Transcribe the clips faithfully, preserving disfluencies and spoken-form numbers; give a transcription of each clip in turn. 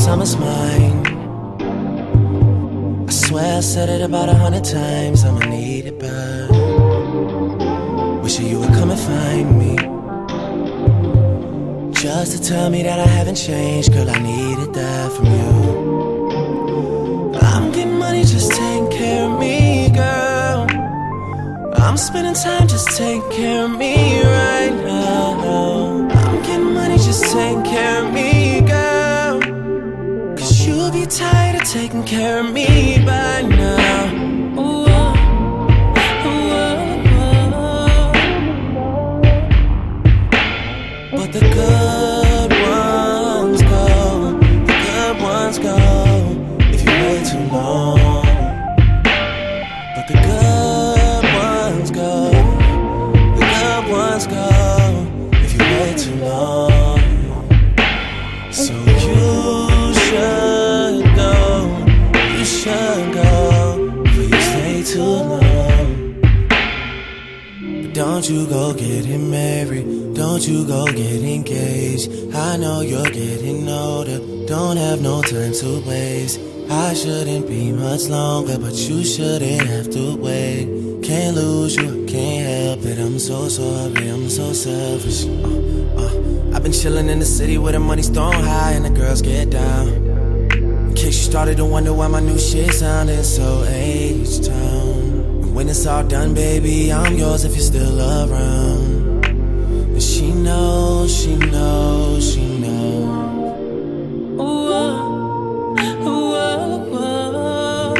summer's mine. I swear I said it about a hundred times. I'ma need it back. Wishing you would come and find me, just to tell me that I haven't changed. Girl, I needed that from you. I'm getting money, just taking care of me, girl. I'm spending time just taking care of me right now. I'm getting money, just taking care of me, girl. Cause you'll be tired of taking care of me by now. Ooh, ooh, ooh. But the good ones go, the good ones go if you wait too long. But the good ones go, the good ones go if you wait too long. So you should go, you should go before you stay too long. But don't you go getting married, don't you go get engaged. I know you're getting older, don't have no time to waste. I shouldn't be much longer, but you shouldn't have to wait. Can't lose you, I can't help it. I'm so sorry, I'm so selfish. uh, uh. I've been chilling in the city where the money's thrown high and the girls get down. In case you started to wonder why my new shit sounded so H-Town. And when it's all done, baby, I'm yours if you're still around. And she knows, she knows, she knows. Ooh, ooh, ooh, ooh.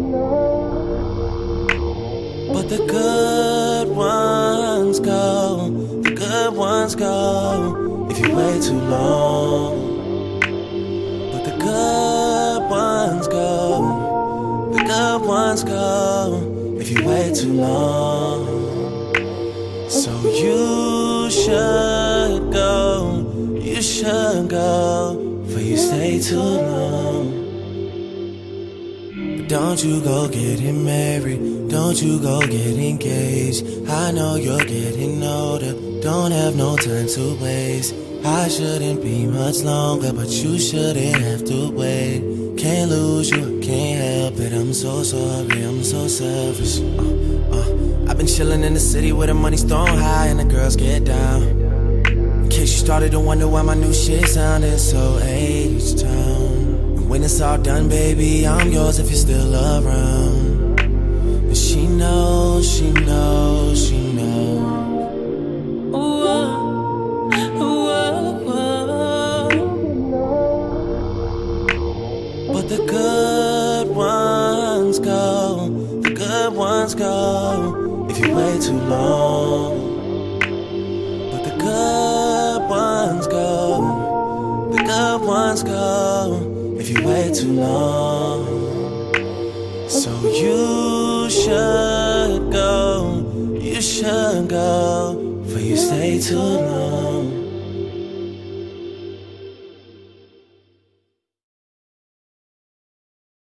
But the good ones go, the good ones go if you wait too long. But the good ones go, the good ones go if you wait too long. So you should go, you should go before you stay too long. But don't you go getting married, don't you go get engaged. I know you're getting older, don't have no time to waste. I shouldn't be much longer, but you shouldn't have to wait. Can't lose you, I can't help it. I'm so sorry, I'm so selfish. uh, uh. I've been chilling in the city where the money's thrown high and the girls get down. In case you started to wonder why my new shit sounded so H-Town. And when it's all done, baby, I'm yours if you're still around. And she knows, she knows, she knows. Ooh, ooh, ooh, ooh. But the good ones go, the good ones go if you wait too long. But the good ones go, the good ones go if you wait too long. So you should go, you should go before you stay too long.